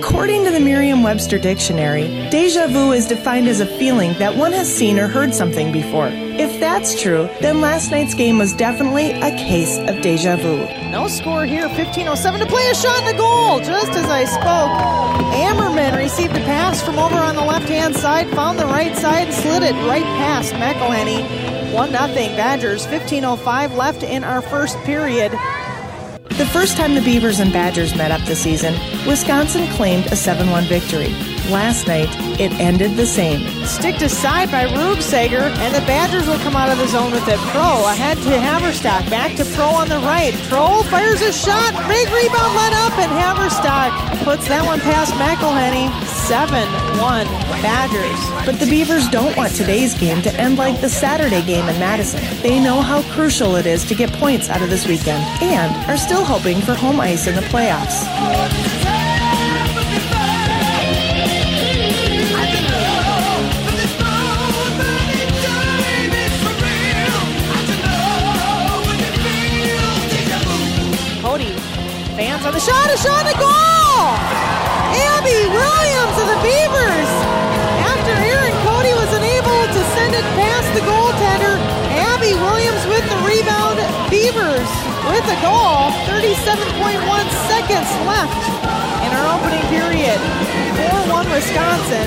According to the Merriam-Webster Dictionary, déjà vu is defined as a feeling that one has seen or heard something before. If that's true, then last night's game was definitely a case of déjà vu. No score here, 15:07 to play, a shot and a goal. Just as I spoke, Ammerman received a pass from over on the left-hand side, found the right side, and slid it right past McElhenney. 1-0 Badgers, 15:05 left in our first period. The first time the Beavers and Badgers met up this season, Wisconsin claimed a 7-1 victory. Last night, it ended the same. Sticked aside by Rubsager, and the Badgers will come out of the zone with it. Pro ahead to Haverstock, back to Pro on the right. Pro fires a shot, big rebound let up, and Haverstock puts that one past McElhenney. 7-1 Badgers. But the Beavers don't want today's game to end like the Saturday game in Madison. They know how crucial it is to get points out of this weekend, and are still hoping for home ice in the playoffs. Fans on the shot, a shot, a goal! Abby Williams of the Beavers. After Aaron Cody was unable to send it past the goaltender, Abby Williams with the rebound. Beavers with a goal. 37.1 seconds left in our opening period. 4-1 Wisconsin.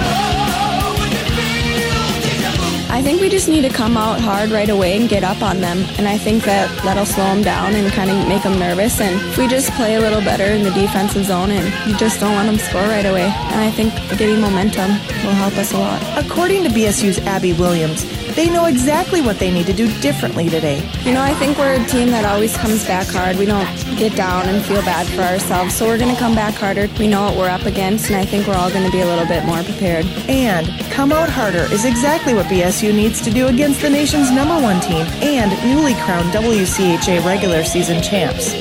I think we just need to come out hard right away and get up on them. And I think that'll slow them down and kind of make them nervous. And if we just play a little better in the defensive zone and you just don't let them score right away. And I think getting momentum will help us a lot. According to BSU's Abby Williams, they know exactly what they need to do differently today. You know, I think we're a team that always comes back hard. We don't get down and feel bad for ourselves. So we're going to come back harder. We know what we're up against, and I think we're all going to be a little bit more prepared. And come out harder is exactly what BSU needs to do against the nation's #1 team and newly crowned WCHA regular season champs.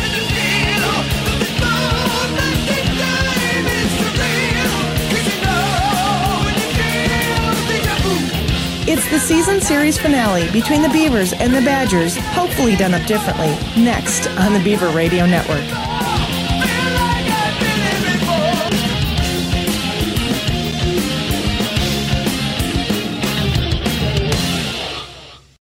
It's the season series finale between the Beavers and the Badgers, hopefully done up differently, next on the Beaver Radio Network.